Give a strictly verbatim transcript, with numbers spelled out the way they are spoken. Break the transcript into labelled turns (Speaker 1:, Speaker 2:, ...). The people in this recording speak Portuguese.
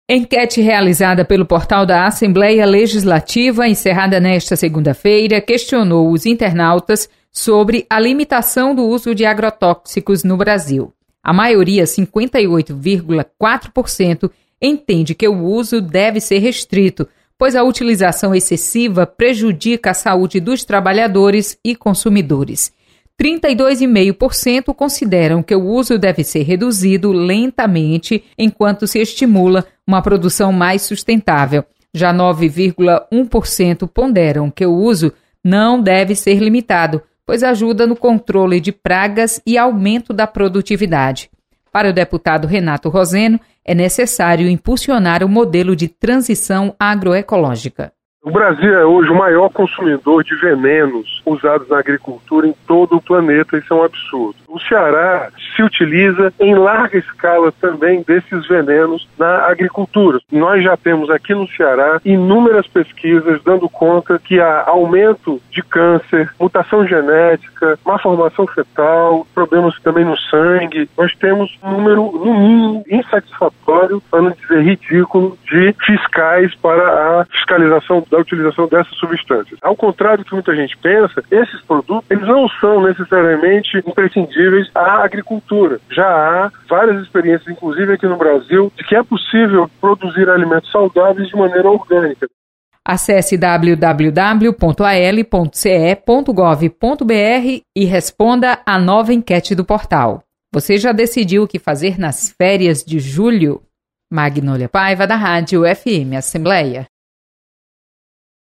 Speaker 1: Enquete realizada pelo portal da Assembleia Legislativa, encerrada nesta segunda-feira, questionou os internautas sobre a limitação do uso de agrotóxicos no Brasil. A maioria, cinquenta e oito vírgula quatro por cento, entende que o uso deve ser restrito, pois a utilização excessiva prejudica a saúde dos trabalhadores e consumidores. trinta e dois vírgula cinco por cento consideram que o uso deve ser reduzido lentamente enquanto se estimula uma produção mais sustentável. Já nove vírgula um por cento ponderam que o uso não deve ser limitado, pois ajuda no controle de pragas e aumento da produtividade. Para o deputado Renato Roseno, é necessário impulsionar o modelo de transição agroecológica.
Speaker 2: O Brasil é hoje o maior consumidor de venenos usados na agricultura em todo o planeta. Isso é um absurdo. O Ceará se utiliza em larga escala também desses venenos na agricultura. Nós já temos aqui no Ceará inúmeras pesquisas dando conta que há aumento de câncer, mutação genética, má formação fetal, problemas também no sangue. Nós temos um número, no mínimo, insatisfatório, para não dizer ridículo, de fiscais para a fiscalização da utilização dessas substâncias. Ao contrário do que muita gente pensa, esses produtos eles não são necessariamente imprescindíveis à agricultura. Já há várias experiências, inclusive aqui no Brasil, de que é possível produzir alimentos saudáveis de maneira orgânica.
Speaker 1: Acesse w w w ponto a l ponto c e ponto gov ponto b r e responda à nova enquete do portal. Você já decidiu o que fazer nas férias de julho? Magnólia Paiva, da Rádio F M Assembleia.